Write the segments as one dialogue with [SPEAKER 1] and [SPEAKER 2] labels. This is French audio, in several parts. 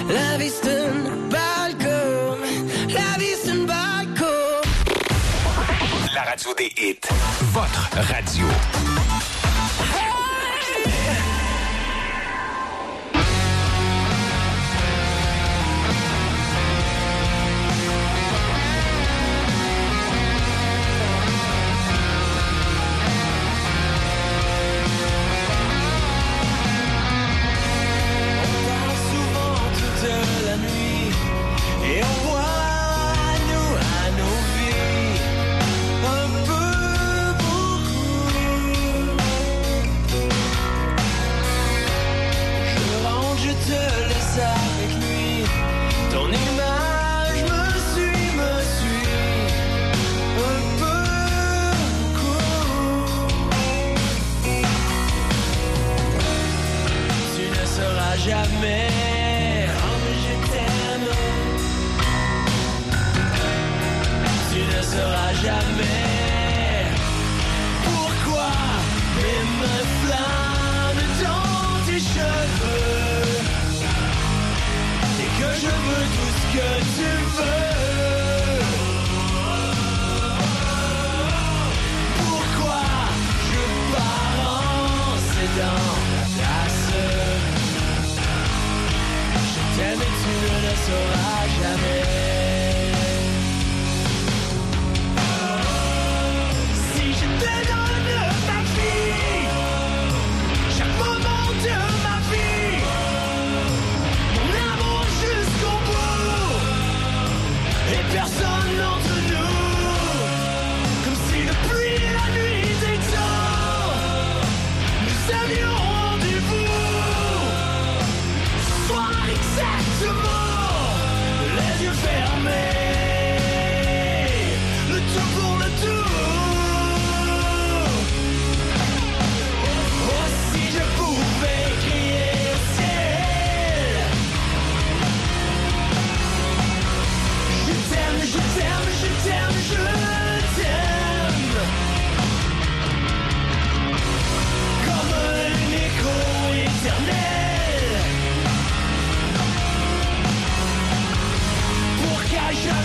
[SPEAKER 1] La vie c'est un balcon, la vie c'est un balcon.
[SPEAKER 2] La radio des hits, votre radio.
[SPEAKER 1] Et on voit à nos vies un peu beaucoup. Je rentre, je te laisse avec lui. Ton image me suit un peu beaucoup. Tu ne seras jamais. Sera jamais. Pourquoi mes mains flânent dans tes cheveux et que je veux tout ce que tu veux? Pourquoi je pars en cédant la place? Je t'aime et tu ne le sauras jamais. Personne n'entre nous, comme si depuis la nuit des temps, nous avions rendez-vous. Ce soir exactement, les yeux fermés, le tout pour le tout. Oh, si je pouvais crier au ciel. Je t'aime, je t'aime, je t'aime, je t'aime. Comme un écho éternel. Pour qu'à jamais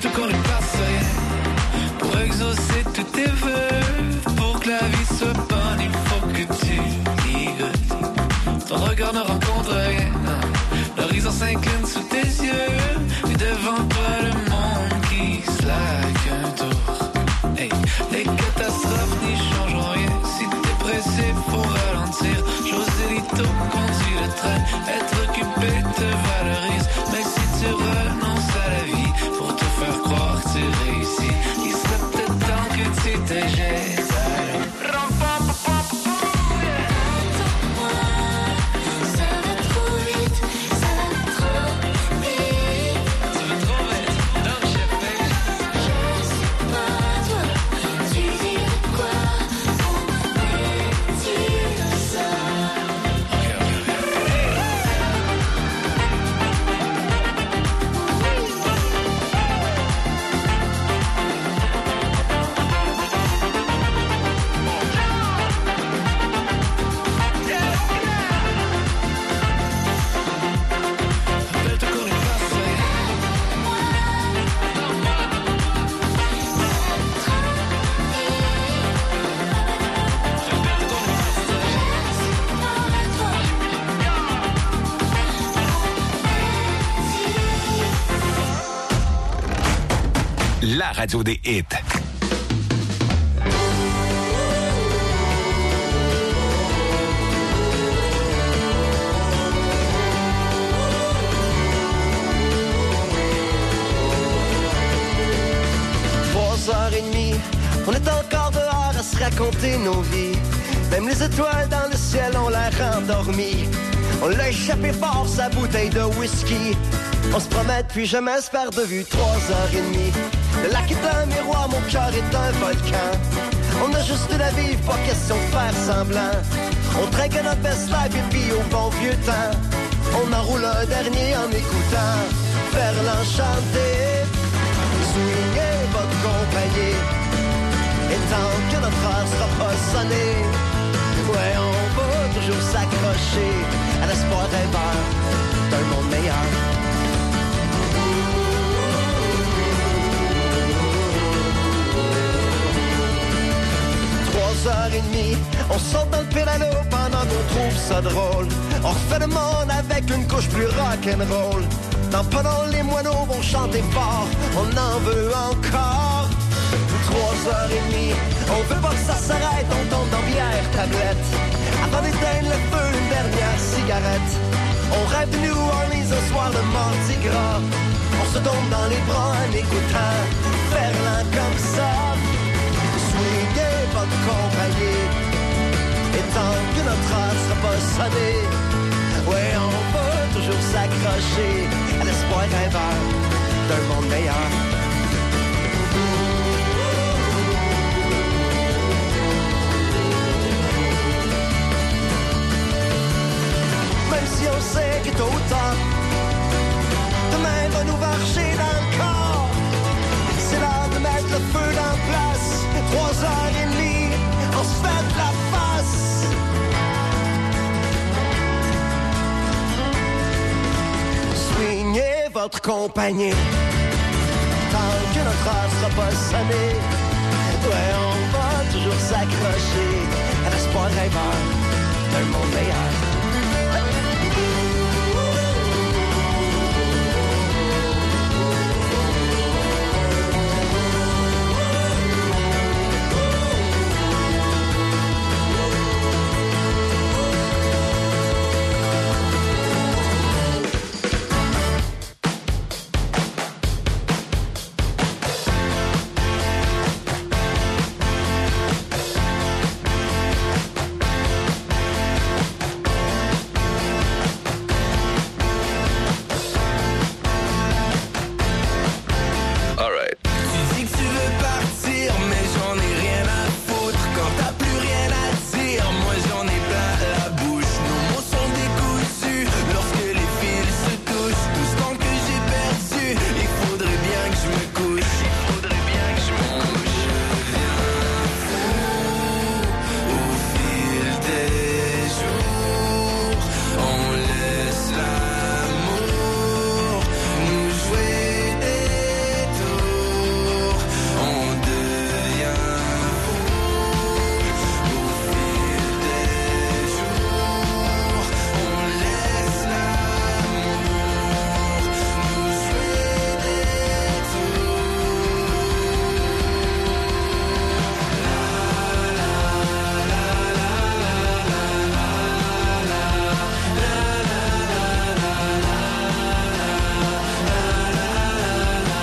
[SPEAKER 1] te connais pas rien pour exaucer tous tes vœux. Pour que la vie soit bonne, il faut que tu y goûtes. Ton regard ne rencontre rien, l'horizon s'incline sous tes yeux. Et devant toi le monde qui slack un tour. Hey, les catastrophes n'y changeront rien. Si t'es pressé, faut ralentir. Joselito conduit le train. Être occupé te valorise. Mais si tu renonces à la vie pour te faire croire que tu réussis, il serait peut-être temps que tu te jettes.
[SPEAKER 2] La radio des hits.
[SPEAKER 3] On est encore dehors à se raconter nos vies. Même les étoiles dans le ciel ont l'air endormies. On l'a échappé fort sa bouteille de whisky. On se promet puis jamais se perd de vue. 3h30. Le lac est un miroir, mon cœur est un volcan. On a juste de la vivre, pas question de faire semblant. On trinque notre best life et puis au bon vieux temps. On enroule un dernier en écoutant Ferland chanter. Swingez votre compagnie. Et tant que notre heure sera pas sonnée, ouais, on va toujours s'accrocher à l'espoir rêveur d'un monde meilleur. Heures et demie, on saute dans le pédalo pendant qu'on trouve ça drôle. On refait le monde avec une couche plus rock'n'roll. Dans pendant les moineaux vont chanter fort, on en veut encore. 3h30, on veut pas que ça s'arrête, on tombe dans bière, tablette. Avant d'éteindre le feu, une dernière cigarette. On rêve de New Orleans un soir de Mardi Gras. On se tombe dans les bras en écoutant Ferland comme ça. Swingez votre compagnie. Et tant que notre heure sera pas sonnée, ouais, on va toujours s'accrocher à l'espoir rêveur d'un monde meilleur. Même si on sait que tôt ou tard, demain va nous marcher dans le corps. C'est l'heure de mettre le feu dans place. 3h30, on se fait de la face. Swingez votre compagnie. Tant que notre heure sera pas sonnée, ouais, on va toujours s'accrocher à l'espoir rêveur d'un monde meilleur.